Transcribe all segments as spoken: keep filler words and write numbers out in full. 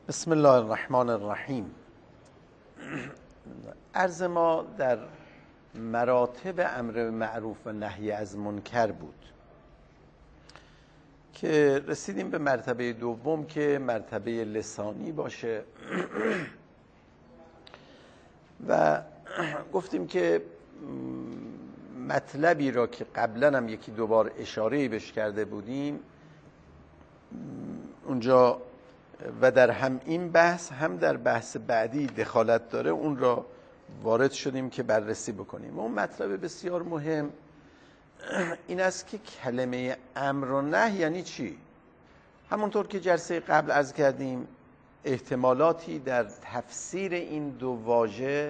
بسم الله الرحمن الرحیم. عرض ما در مراتب امر معروف و نهی از منکر بود که رسیدیم به مرتبه دوم که مرتبه لسانی باشه و گفتیم که مطلبی را که قبلا هم یکی دو بار اشاره‌ای بهش کرده بودیم اونجا و در هم این بحث هم در بحث بعدی دخالت داره، اون را وارد شدیم که بررسی بکنیم. اون مطلب بسیار مهم این است که کلمه امر و نهی یعنی چی؟ همونطور که جلسه قبل عرض کردیم احتمالاتی در تفسیر این دو واژه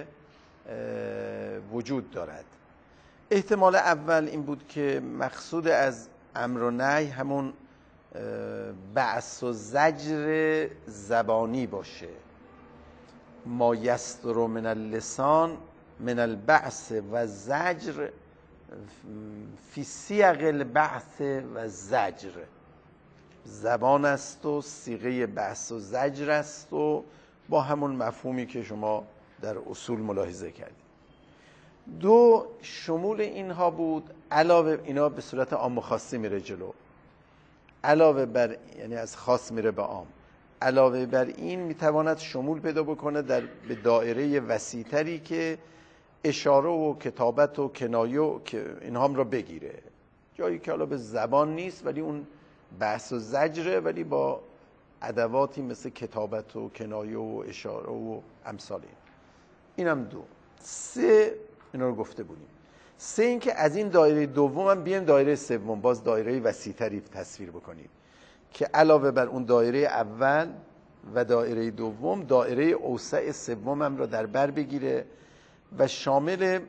وجود دارد. احتمال اول این بود که مقصود از امر و نهی همون بعث و زجر زبانی باشه، ما یصدر من اللسان من البعث و زجر فی سیاق البعث و زجر. زبان است و صیغه بعث و زجر است و با همون مفهومی که شما در اصول ملاحظه کردید. دو، شمول اینها بود، علاوه اینا به صورت عام و خاصی میره جلو، علاوه بر یعنی از خاص میره به عام، علاوه بر این میتواند شمول پیدا بکنه در به دایره وسیع‌تری که اشاره و کتابت و کنایه و اینها هم را بگیره، جایی که حالا به زبان نیست ولی اون بحث و زجره، ولی با ادواتی مثل کتابت و کنایه و اشاره و امثال این. اینم دو. سه، اینا رو گفته بودیم. سه، این که از این دایره دوم هم بیایم دایره سوم، باز دایره وسیع‌تری تصویر بکنیم که علاوه بر اون دایره اول و دایره دوم، دایره اوسع سوم هم را در بر بگیره و شامل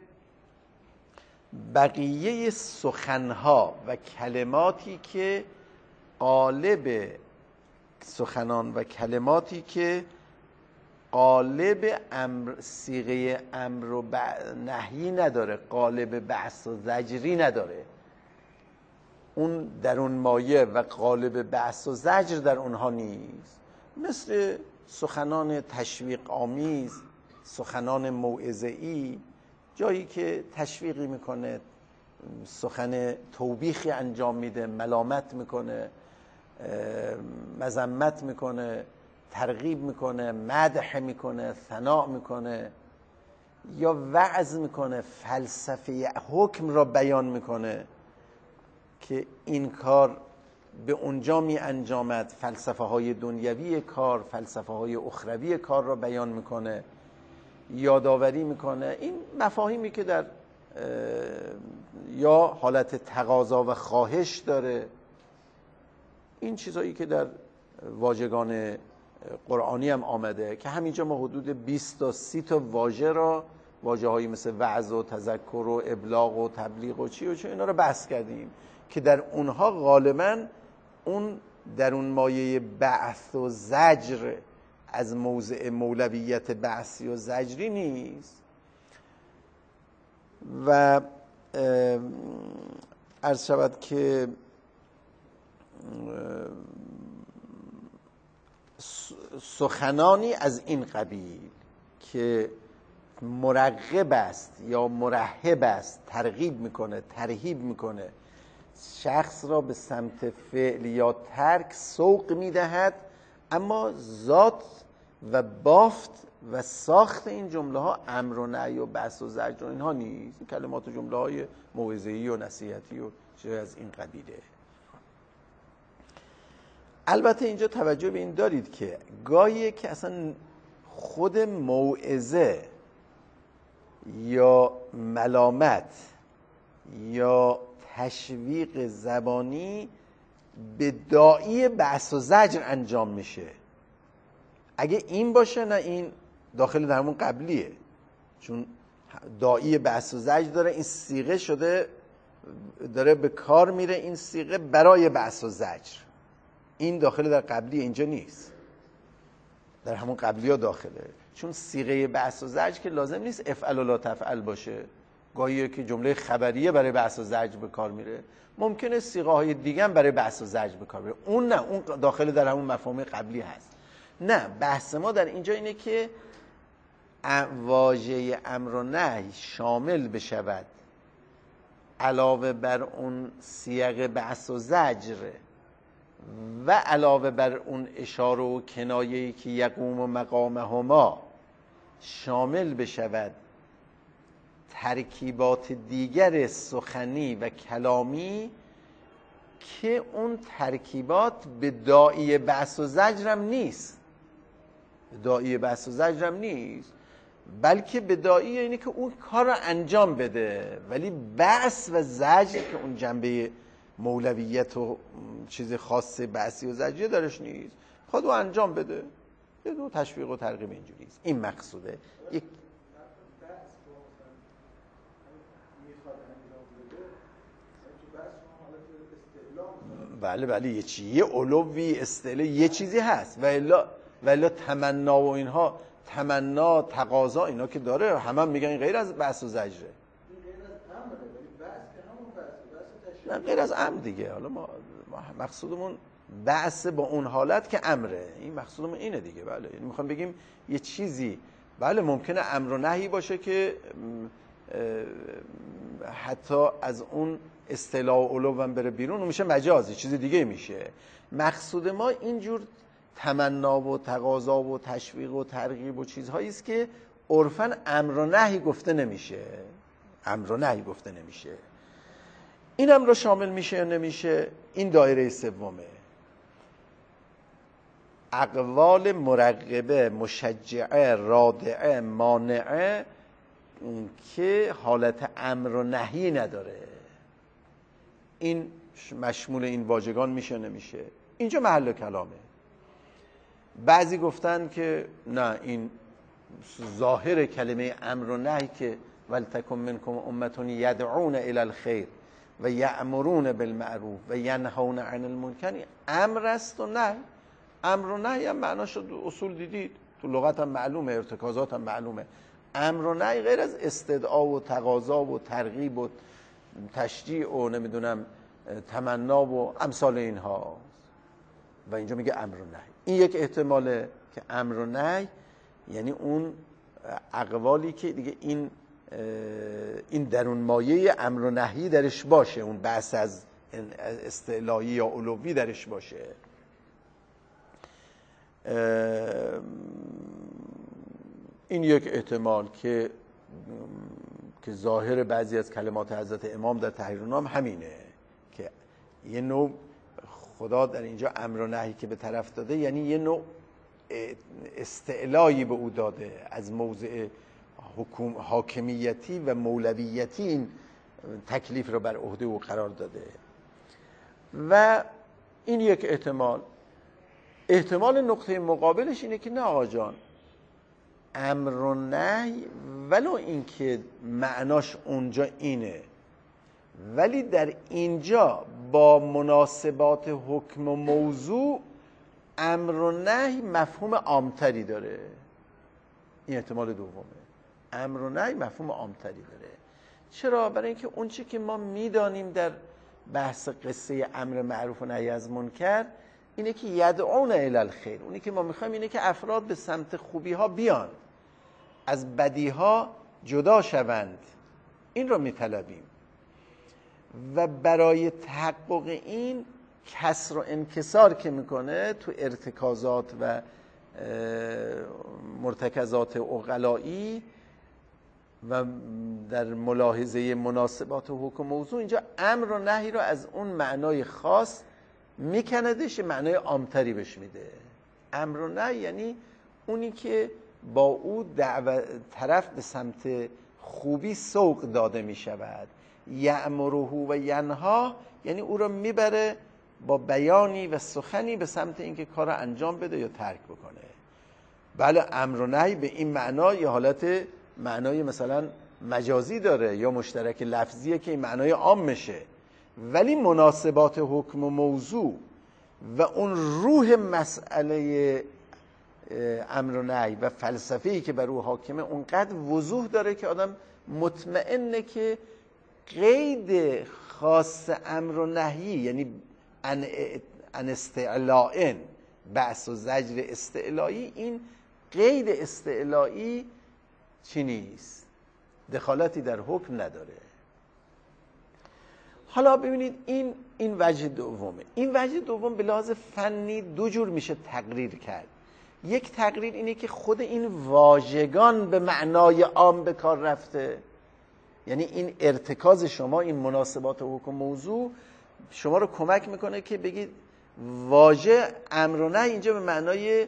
بقیه سخنها و کلماتی که قالب سخنان و کلماتی که قالب امر صیغه امر و نهی نداره، قالب بحث و زجری نداره، اون در اون مایه و قالب بحث و زجر در اونها نیست، مثل سخنان تشویق آمیز، سخنان موعظه‌ای، جایی که تشویقی میکنه، سخن توبیخی انجام میده، ملامت میکنه، مذمت میکنه، ترغیب میکنه، مدح میکنه، ثناء میکنه، یا وعظ میکنه، فلسفه حکم را بیان میکنه که این کار به اونجا می انجامد، فلسفه های دنیوی کار، فلسفه های اخروی کار را بیان میکنه، یادآوری میکنه. این مفاهیمی که در یا حالت تقاضا و خواهش داره، این چیزایی که در واژگان قرآنی هم آمده که همینجا ما حدود بیست تا سی تا واژه را، واژه هایی مثل وعظ و تذکر و ابلاغ و تبلیغ و چی و چی، اینا رو بحث کردیم که در اونها غالبا اون در اون مایه بعث و زجر از موضع مولویت بعثی و زجری نیست. و عرض شود که سخنانی از این قبیل که مرغب است یا مرهب است، ترغیب میکنه، ترهیب میکنه، شخص را به سمت فعل یا ترک سوق میدهد، اما ذات و بافت و ساخت این جمله ها امر و نهی و بحث و زجر و اینها نیست. این کلمات و جمله های موعظه‌ای و نصیحتی و چیزی از این قبیله. البته اینجا توجه به این دارید که گاهی که اصلا خود موعظه یا ملامت یا تشویق زبانی به داعی بحث و زجر انجام میشه. اگه این باشه، نه این داخل در همون قبلیه، چون داعی بحث و زجر داره، این صیغه شده داره به کار میره، این صیغه برای بحث و زجر، این داخل در قبلی، اینجا نیست، در همون قبلی ها داخله، چون صیغه بحث و زجر که لازم نیست افعل و لا تفعل باشه، گاهیه که جمله خبریه برای بحث و زجر به کار میره، ممکنه صیغه های دیگه هم برای بحث و زجر به کار بره، اون نه، اون داخل در همون مفاهیم قبلی هست. نه، بحث ما در اینجا اینه که واژه امر و نهی شامل بشود علاوه بر اون سیاق بحث و زجر و علاوه بر اون اشاره و کنایه‌ای که یقوم و مقامهما شامل بشود ترکیبات دیگر سخنی و کلامی که اون ترکیبات به داعی بحث و زجرم نیست، به داعی بحث و زجرم نیست، بلکه به داعی اینه که اون کار رو انجام بده، ولی بحث و زجر که اون جنبه مولویت و چیز خاص بحثی و زجری درش نیست، خود رو انجام بده، یه دو تشویق و ترغیب اینجوریست. این مقصوده. یک بله بله یه چیزی، یه علوی استعلا یه چیزی هست و الا و الا تمنا و اینها، تمنا تقاضا اینا که داره، همه هم میگن این غیر از بحث و زجره. نه غیر از امر دیگه. حالا ما مقصودمون بحث با اون حالت که امره، این مقصودمون اینه دیگه. بله یعنی میخوام بگیم یه چیزی بله ممکنه امر و نهی باشه که حتی از اون اصطلاح و علو هم بره بیرون، میشه مجازی، چیز دیگه میشه. مقصود ما اینجور تمنا و تقاضا و تشویق و ترغیب و چیزهایی است که عرفاً امر و نهی گفته نمیشه، امر و نهی گفته نمیشه. این هم رو شامل میشه یا نمیشه؟ این دایره سومه. اقوال مرغبه، مشجعه، رادعه، مانعه که حالت امر و نهی نداره، این مشمول این واژگان میشه نمیشه؟ اینجا محل کلامه. بعضی گفتن که نه، این ظاهر کلمه امر و نهی که ولتکن منکم امة یدعون الی الخیر و یأمرون بالمعروف و ینهون عن المنکر امر است و نهی. امر و نهی هم معناش اصول دیدید، تو لغت هم معلومه، ارتکازات هم معلومه. امر و نهی غیر از استدعا و تقاضا و ترغیب و تشجیع و نمیدونم تمنا و امثال اینها، و اینجا میگه امر و نهی. این یک احتماله که امر و نهی یعنی اون اقوالی که دیگه این این درون مایه امر و نهی درش باشه، اون بحث از استعلایی یا علوی درش باشه. این یک احتمال که که ظاهر بعضی از کلمات حضرت امام در تحریرالنام همینه که یه نوع خدا در اینجا امر و نهی که به طرف داده، یعنی یه نوع استعلایی به او داده، از موضع حکوم حاکمیتی و مولویتی این تکلیف رو بر عهده او قرار داده. و این یک احتمال. احتمال نقطه مقابلش اینه که نه آقا جان، امر و نهی ولو اینکه معناش اونجا اینه، ولی در اینجا با مناسبات حکم و موضوع امر و نهی مفهوم عامتری داره. این احتمال دومه. امر و نهی مفهوم عامتری داره. چرا؟ برای اینکه اون چی که ما میدانیم در بحث قصه امر معروف و نهی از منکر اینه که یدعون الی الخیر، اونی که ما میخوایم اینه که افراد به سمت خوبی ها بیان، از بدی ها جدا شوند، این رو میطلبیم. و برای تحقق این کسر و انکسار که میکنه تو ارتکازات و مرتکزات عقلایی و در ملاحظه مناسبات و حکم موضوع، اینجا امر و نهی رو از اون معنای خاص میکندش، معنای عامتری بهش میده. امر و نهی یعنی اونی که با او دعوت طرف به سمت خوبی سوق داده میشود. یأمره و ینها یعنی او رو میبره با بیانی و سخنی به سمت اینکه کار رو انجام بده یا ترک بکنه. بله امر و نهی به این معنا یه حالت معنای مثلا مجازی داره یا مشترک لفظیه که این معنای عام میشه، ولی مناسبات حکم و موضوع و اون روح مسئله امر و نهی و فلسفه‌ای که بر او حاکمه اونقدر وضوح داره که آدم مطمئنه که قید خاص امر و نهی، یعنی ان استعلاء بعث و زجر استعلایی، این قید استعلایی چی نیست، دخالتی در حکم نداره. حالا ببینید این این وجه دومه. این وجه دوم به لحاظ فنی دو جور میشه تقریر کرد. یک تقریر اینه که خود این واژگان به معنای عام به کار رفته، یعنی این ارتکاز شما، این مناسبات حکم موضوع شما رو کمک میکنه که بگید واژه امر و نهی اینجا به معنای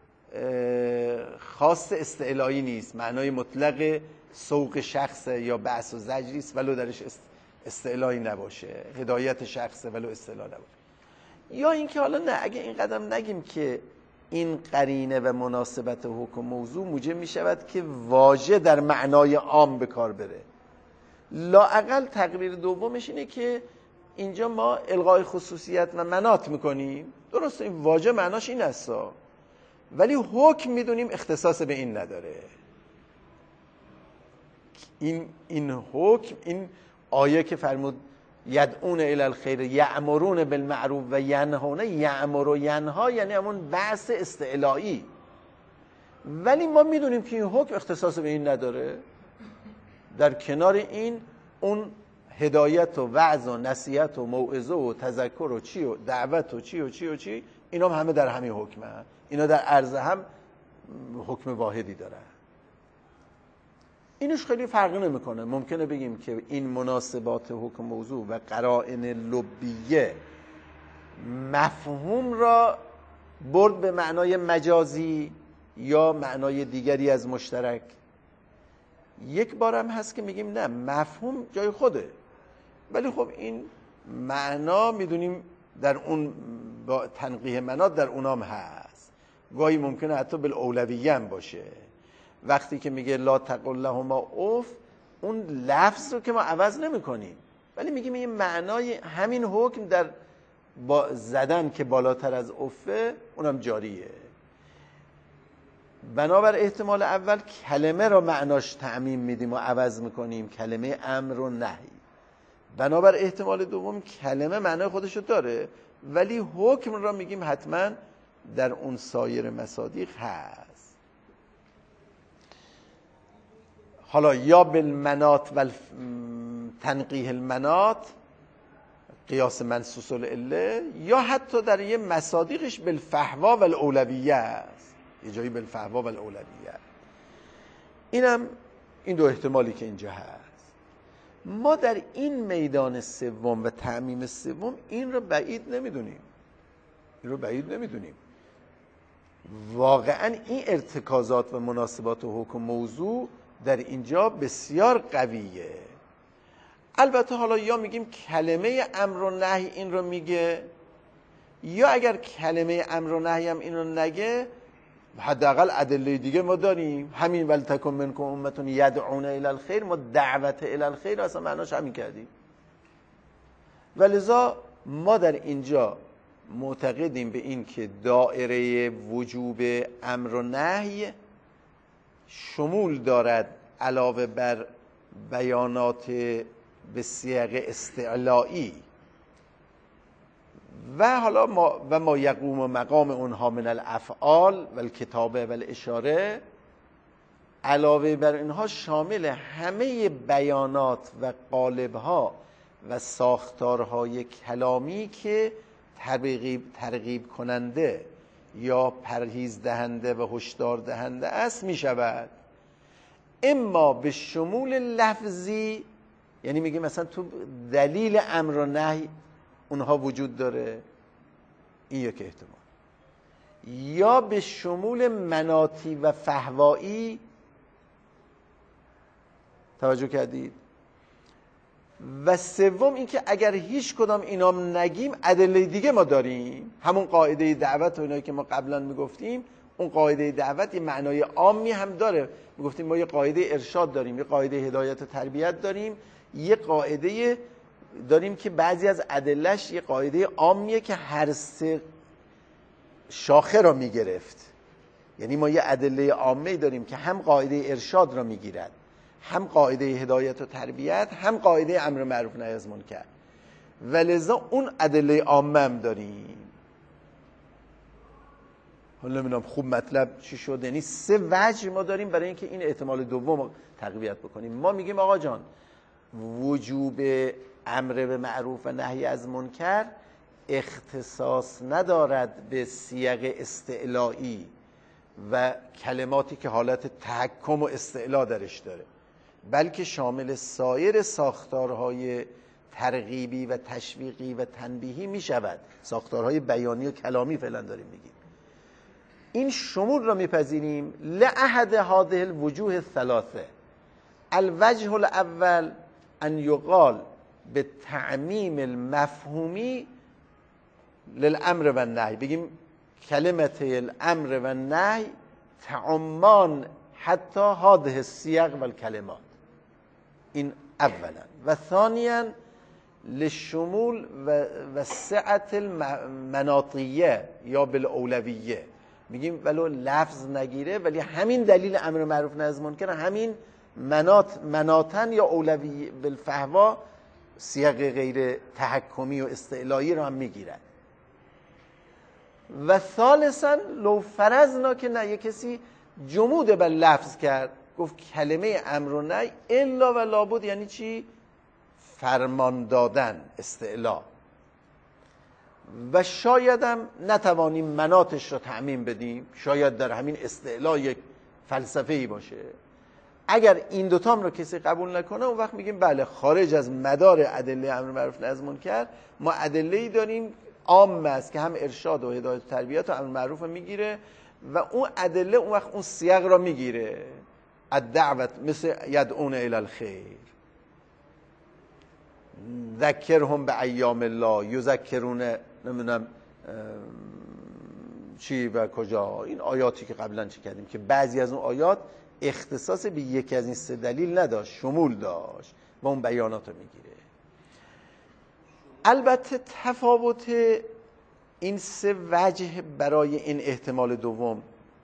خاص استعلایی نیست، معنای مطلق سوق شخص یا بعث و زجری است ولو درش استعلایی نباشه، هدایت شخص ولو استعلا نباشه. یا اینکه حالا نه، اگه این قدم نگیم که این قرینه و مناسبت حکم موضوع موجب می شود که واژه در معنای عام به کار بره، لااقل تقریر دومش اینه که اینجا ما الغای خصوصیت و مناط میکنیم. درسته این واژه معناش این است، ولی حکم میدونیم اختصاص به این نداره. این این حکم، این آیه که فرمود یدعون الی الخیر یأمرون بالمعروف و ینهون، یأمر و ینها یعنی همون بحث استعلایی، ولی ما میدونیم که این حکم اختصاص به این نداره. در کنار این اون هدایت و وعظ و نصیحت و موعظه و تذکر و چی و دعوت و چی و چی و چی، اینا هم همه در همین حکمه، اینا در عرض هم حکم واحدی دارن. اینش خیلی فرقی نمیکنه. ممکنه بگیم که این مناسبات حکم موضوع و قرائن لبیه مفهوم را برد به معنای مجازی یا معنای دیگری از مشترک. یک بارم هست که میگیم نه، مفهوم جای خوده، ولی خب این معنا میدونیم در اون با تنقیح مناط در اونام هست، گاهی ممکنه حتی بالاولویه هم باشه. وقتی که میگه لا تقل لهما اوف، اون لفظ رو که ما عوض نمی کنیم، ولی میگیم این معنای همین حکم در با زدن که بالاتر از اوفه اونم جاریه. بنابر احتمال اول کلمه را معناش تعمیم میدیم و عوض میکنیم، کلمه امر و نهی. بنابر احتمال دوم کلمه معنای خودشو داره، ولی حکم را میگیم حتما در اون سایر مصادیق هست. حالا یا بالمناط و تنقیح المناط، قیاس منصوص العله، یا حتی در یه مصادیقش بالفحوا و الاولویه است، یه جایی بالفحوا و الاولویه. اینم این دو احتمالی که اینجا هست. ما در این میدان سوم و تعمیم سوم این رو بعید نمیدونیم، این رو بعید نمیدونیم. واقعا این ارتکازات و مناسبات و حکم موضوع در اینجا بسیار قویه. البته حالا یا میگیم کلمه امر و نهی این رو میگه، یا اگر کلمه امر و نهی هم این رو نگه، حداقل ادله دیگه ما داریم. همین ولتکن منکم امة یدعون الی الخیر، ما دعوت الی الخیر اصلا معناش همین کردیم. ولذا ما در اینجا معتقدیم به این که دایره وجوب امر و نهی شمول دارد علاوه بر بیانات به صیغه استعلایی و حالا ما و ما یقوم و مقام اونها من الافعال و الکتابه و الاشاره، علاوه بر اینها شامل همه بیانات و قالبها و ساختارهای کلامی که ترغیب ترغیب کننده یا پرهیز دهنده و هشدار دهنده است می شود. اما به شمول لفظی، یعنی میگه مثلا تو دلیل امر و نهی اونها وجود داره، این یک احتمال، یا به شمول مناطی و فحوایی. توجه کردید؟ و سوم این که اگر هیچ کدام اینام نگیم ادله دیگه ما داریم، همون قاعده دعوت و اینایی که ما قبلا میگفتیم. اون قاعده دعوت یه معنای عامی هم داره، میگفتیم ما یه قاعده ارشاد داریم، یه قاعده هدایت و تربیت داریم، یه قاعده داریم که بعضی از ادلهش یه قاعده عامیه که هر سه شاخه را میگرفت. یعنی ما یه ادله عامه داریم که هم قاعده ارشاد را میگیرد، هم قاعده هدایت و تربیت، هم قاعده امر معروف نهی از منکر. ولذا اون ادله عامه هم داریم. حالا نمیدونم خوب مطلب چی شد. یعنی سه وجه ما داریم برای اینکه این احتمال دوم تقویت بکنیم. ما میگیم آقا جان وجوب امر به معروف و نهی از منکر اختصاص ندارد به صیغ استعلائی و کلماتی که حالت تحکم و استعلا درش داره، بلکه شامل سایر ساختارهای ترغیبی و تشویقی و تنبیهی می شود. ساختارهای بیانی و کلامی فعلا داریم میگیم. این شمول را میپذیریم لأحد هذه الوجوه الثلاثه. الوجه الاول ان یقال به تعمیم المفهومی للامر و النهی، بگیم کلمت الامر و النهی تعمان حتی هذه الصیغ و الکلمات. این اولا. و ثانیا لشمول و سعت المناطیه یا بالاولویه، میگیم ولو لفظ نگیره ولی همین دلیل امر معروف نهی از منکر همین منات مناتن یا اولوی بالفهوا صیغ غیر تحکمی و استعلایی رو هم میگیرن. و ثالثا لو فرضنا که نه، یک کسی جمود بر لفظ کرد، گفت کلمه امر و نهی الا و لابد یعنی چی؟ فرمان دادن، استعلا، و شاید هم نتوانیم مناتش رو تعمیم بدیم، شاید در همین استعلا یک فلسفه‌ای باشه. اگر این دوتام رو کسی قبول نکنه اون وقت میگیم بله خارج از مدار ادله امر معروف نهی از منکر ما ادله‌ای داریم عام است که هم ارشاد و هدایت و تربیت و امر معروف میگیره و اون ادله اون وقت اون سیاق را میگیره. الدعوت مثل یدعون الی الخیر، ذکرهم به ایام الله، یذکرون نمیدونم چی و کجا، این آیاتی که قبلا چی کردیم که بعضی از اون آیات اختصاص به یکی از این سه دلیل نداشت، شمول داشت و اون بیانات رو میگیره. البته تفاوت این سه وجه برای این احتمال دوم،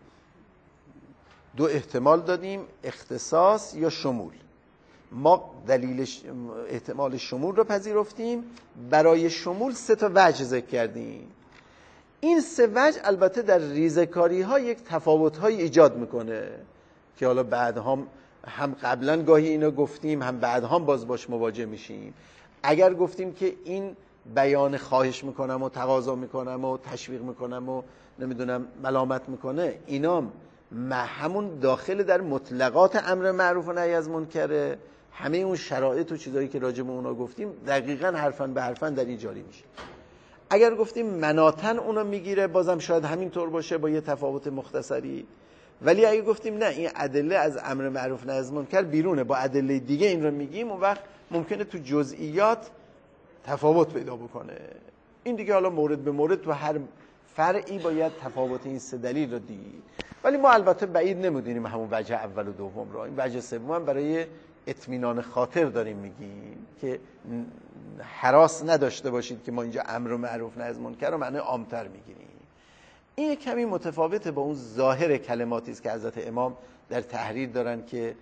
دو احتمال دادیم، اختصاص یا شمول. ما دلیل احتمال شمول رو پذیرفتیم، برای شمول سه تا وجه ذکر کردیم. این سه وجه البته در ریزکاری ها یک تفاوت های ایجاد میکنه که حالا بعد هم هم قبلا گاهی اینو گفتیم هم بعد هم باز باش مواجه میشیم. اگر گفتیم که این بیان خواهش میکنم و تقاضا میکنم و تشویق میکنم و نمیدونم ملامت میکنه، اینام همون داخل در مطلقات امر معروف و نهی از منکره، همه اون شرایط و چیزایی که راجع به اونا گفتیم دقیقاً حرفاً به حرفاً در این جاری میشه. اگر گفتیم مناتن اونو میگیره بازم شاید همین طور باشه با یه تفاوت مختصری، ولی اگه گفتیم نه این ادله از امر معروف نهی از منکر بیرونه با ادله دیگه این رو میگیم، اون وقت ممکنه تو جزئیات تفاوت پیدا بکنه. این دیگه حالا مورد به مورد تو هر فرعی باید تفاوت این سه دلیل رو دید. ولی ما البته بعید نمیدونیم همون وجه اول و دوم رو. این وجه سوم هم برای اطمینان خاطر داریم میگیم که هراس نداشته باشید که ما اینجا امر و معروف نهی از منکر رو معنی عام‌تر میگیریم. این یک کمی متفاوته با اون ظاهر کلماتی است که حضرت امام در تحریر دارن که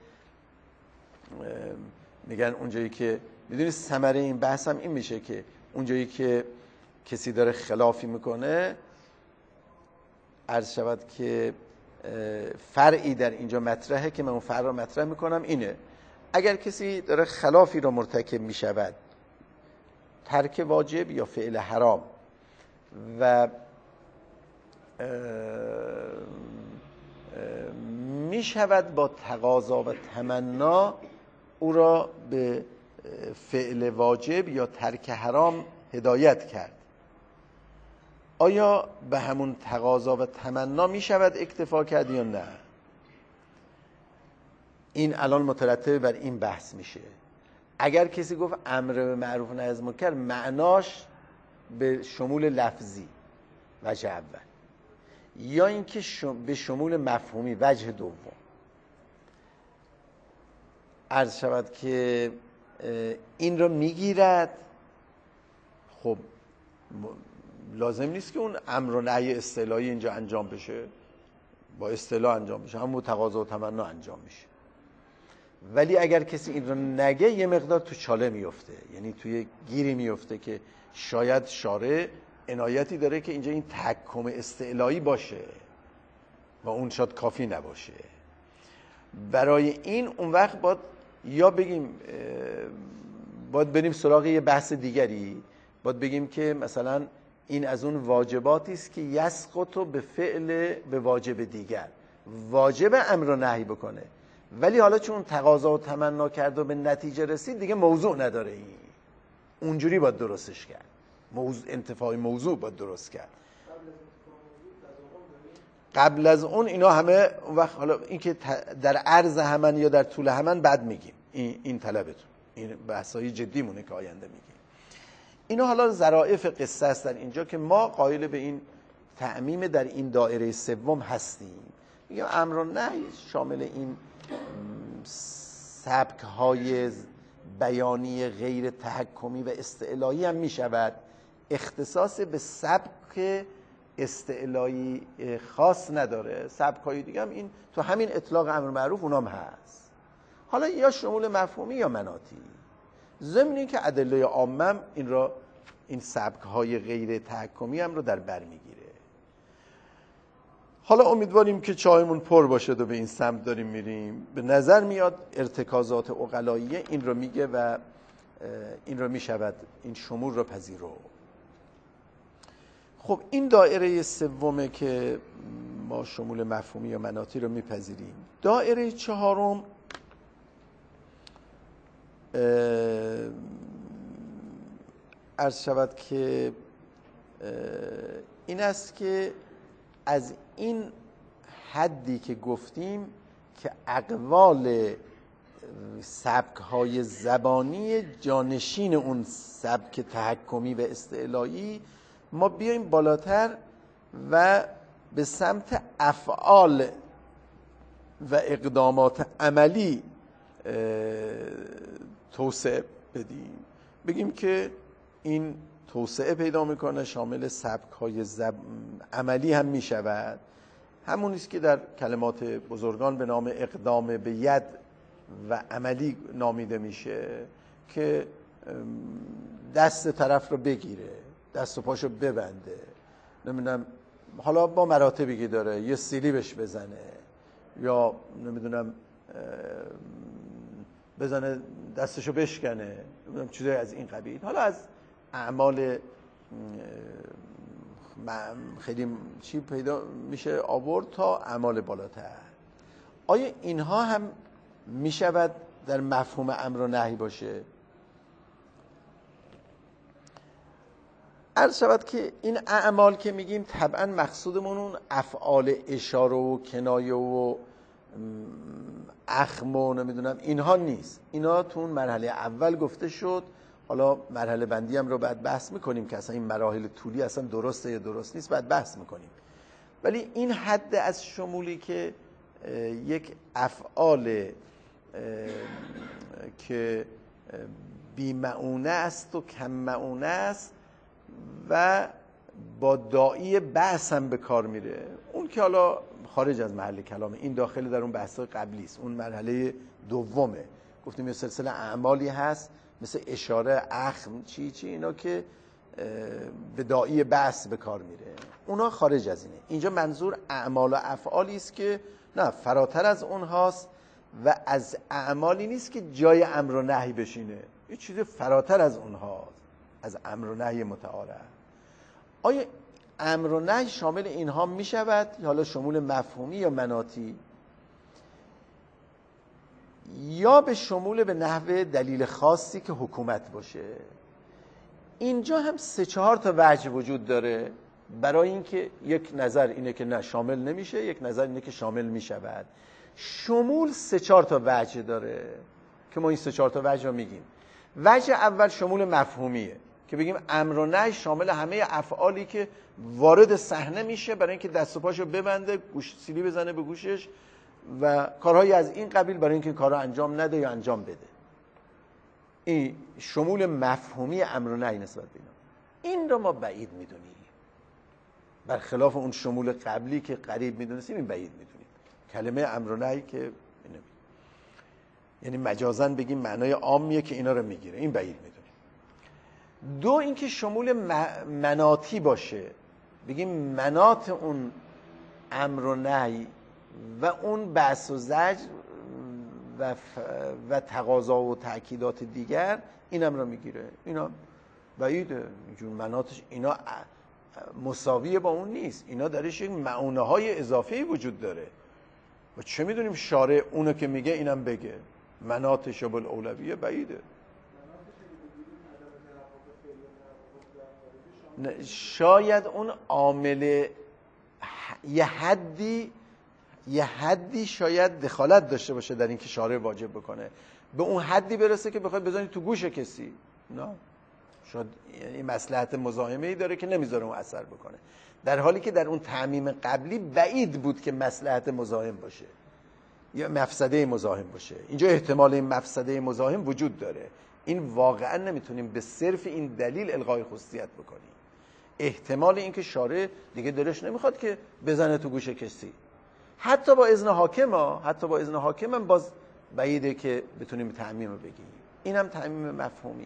میگن اونجایی که میدونید ثمره این بحث هم این میشه که اونجایی که کسی داره خلافی میکنه، عرض شود که فرعی در اینجا مطرحه که من اون فرع رو مطرح میکنم اینه: اگر کسی داره خلافی رو مرتکب میشود، ترک واجب یا فعل حرام، و میشود با تقاضا و تمنا او را به فعل واجب یا ترک حرام هدایت کرد، آیا به همون تقاضا و تمنا می شود اکتفا کرد یا نه؟ این الان مترتب بر این بحث میشه. اگر کسی گفت امر به معروف و نهی از منکر معناش به شمول لفظی وجه اول، یا اینکه به شمول مفهومی وجه دوم، عرض شود که این رو میگیرد، خب لازم نیست که اون امر و نهی اصطلاحی اینجا انجام بشه، با اصطلاح انجام بشه، همون تقاضا و تمنا انجام میشه. ولی اگر کسی این رو نگه یه مقدار تو چاله میفته، یعنی توی گیری میفته که شاید شارع عنایتی داره که اینجا این تحکم استعلایی باشه. و اون شاید کافی نباشه. برای این اون وقت باید یا بگیم باید بریم سراغ یه بحث دیگری، باید بگیم که مثلا این از اون واجباتی است که یسقط به فعل به واجب دیگر، واجب امر و نهی بکنه، ولی حالا چون تقاضا و تمنا کرد و به نتیجه رسید دیگه موضوع نداره، این اونجوری باید درستش کرد، موضوع انتفاع موضوع باید درست کرد. قبل از اون اینا همه وقت، حالا این که در عرض همن یا در طول همن بعد میگیم، این, این طلبتون، این بحثای جدی مونه که آینده میگیم. اینا حالا ظرافت قصه هستن اینجا که ما قائل به این تعمیم در این دایره سوم هستیم. میگم امر و نهی شامل این سبک های بیانی غیر تحکمی و استعلایی هم میشود، اختصاص به سبک استعلایی خاص نداره. سبک های دیگه هم این تو همین اطلاق امر معروف اونام هست، حالا یا شمول مفهومی یا مناطی. ضمن این که ادله عامه این را، این سبک های غیر تحکمی هم رو در بر میگیره. حالا امیدواریم که چایمون پر باشه و به این سمت داریم میریم. به نظر میاد ارتکازات عقلاییه این رو میگه و این رو میشود این شمول رو پذیرو. خب این دایره سومه که ما شمول مفهومی یا مناطی رو میپذیریم. دایره چهارم عرض شود که این است که از این حدی که گفتیم که اقوال سبک‌های زبانی جانشین اون سبک تحکمی و استعلایی، ما بیایم بالاتر و به سمت افعال و اقدامات عملی توسعه بدیم. بگیم که این توسعه پیدا میکنه، شامل سبک‌های زب... عملی هم میشود. همون است که در کلمات بزرگان به نام اقدام به ید و عملی نامیده میشه، که دست طرف رو بگیره، دست و پاشو ببنده، نمیدونم حالا با مراتبی که داره، یه سیلی بهش بزنه یا نمیدونم بزنه دستشو بشکنه، نمیدونم چیزای از این قبیل. حالا از اعمال خیلی چی پیدا میشه آورد تا اعمال بالاتر. آیا اینها هم میشود در مفهوم امر و نهی باشه؟ عرض شود که این اعمال که میگیم طبعا مقصودمون اون افعال اشاره و کنایه و اخم و نمیدونم اینها نیست. اینا تو اون مرحله اول گفته شد. حالا مرحله بندی هم رو بعد بحث میکنیم که اصلا این مراحل طولی اصلا درسته یا درست نیست، بعد بحث میکنیم. ولی این حد از شمولی که یک افعال که بی معونه است و کم معونه است و با داعی بحث هم به کار میره، اون که حالا خارج از محل کلامه، این داخل در اون بحث‌های قبلی است، اون مرحله دومه. گفتیم یه سلسله اعمالی هست مثل اشاره، اخم، چی چی، اینا که به داعی بحث به کار میره، اونا خارج از اینه. اینجا منظور اعمال و افعالی است که نه فراتر از اونهاست و از اعمالی نیست که جای امر و نهی بشینه، یه چیز فراتر از اونهاست، از امر و نهی متعارف. آیا امر و نهی شامل اینها می شود، حالا شمول مفهومی یا مناطی، یا به شمول به نحو دلیل خاصی که حکومت باشه؟ اینجا هم سه چهار تا وجه وجود داره برای اینکه یک نظر اینه که نه شامل نمیشه، یک نظر اینه که شامل می شود. شمول سه چهار تا وجه داره که ما این سه چهار تا وجه رو میگیم. وجه اول شمول مفهومیه که بگیم امر و نهی شامل همه افعالی که وارد صحنه میشه برای اینکه دست و پاشو ببنده، گوش سیلی بزنه به گوشش و کارهایی از این قبیل برای اینکه کارو انجام نده یا انجام بده. این شمول مفهومی امر و نهی نسبت به اینا. این رو ما بعید میدونیم، برخلاف اون شمول قبلی که قریب میدونستیم، این بعید میدونیم. کلمه امر و نهی که اینو یعنی مجازاً بگیم معنای عامیه که اینا رو میگیره، این بعید میدونیم. دو اینکه شمول مناطی باشه، بگیم مناط اون امر و نهی و اون بحث و زجر و, ف... و تقاضا و تأکیدات دیگر اینم را میگیره. اینا بعیده اینجور مناطش اینا مساویه با اون نیست، اینا درش یک معونه های اضافی وجود داره و چه میدونیم شارع اونو که میگه اینم بگه. مناط شبه الاولویه بعیده. شاید اون عامل یه حدی یه حدی شاید دخالت داشته باشه در این که شارع واجب بکنه، به اون حدی برسه که بخواد بزنی تو گوش کسی. نه، شاید این مصلحت مزاحمه‌ای داره که نمیذاره اون اثر بکنه، در حالی که در اون تعمیم قبلی بعید بود که مصلحت مزاحم باشه یا مفسده مزاحم باشه. اینجا احتمال این مفسده مزاحم وجود داره. این واقعا نمیتونیم به صرف این دلیل الغای خصوصیت بکنیم. احتمال این که شارع دیگه دلش نمیخواد که بزنه تو گوش کسی، حتی با اذن حاکم ها حتی با اذن حاکم هم باز بعیده که بتونیم تعمیم رو بگیم. این هم تعمیم مفهومی.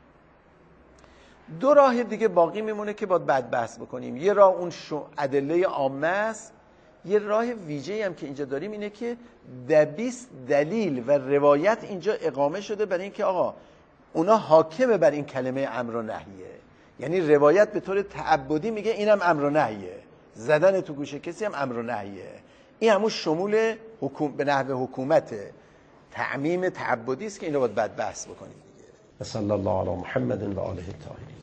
دو راه دیگه باقی میمونه که باید بعد بحث بکنیم. یه راه اون ادله عامه است. یه راه ویژه‌ای هم که اینجا داریم اینه که دویست دلیل و روایت اینجا اقامه شده برای اینکه آقا اونا حاکمه بر این کلمه امر و نهیه. یعنی روایت به طور تعبدی میگه اینم امر و نهیه، زدن تو گوش کسی هم امر و نهیه. این همون شمول حکوم به نحو حکومت تعمیم تعبدی است که اینو باید بعد بحث بکنیم دیگه. صلی الله علی محمد و آله الطاهرین.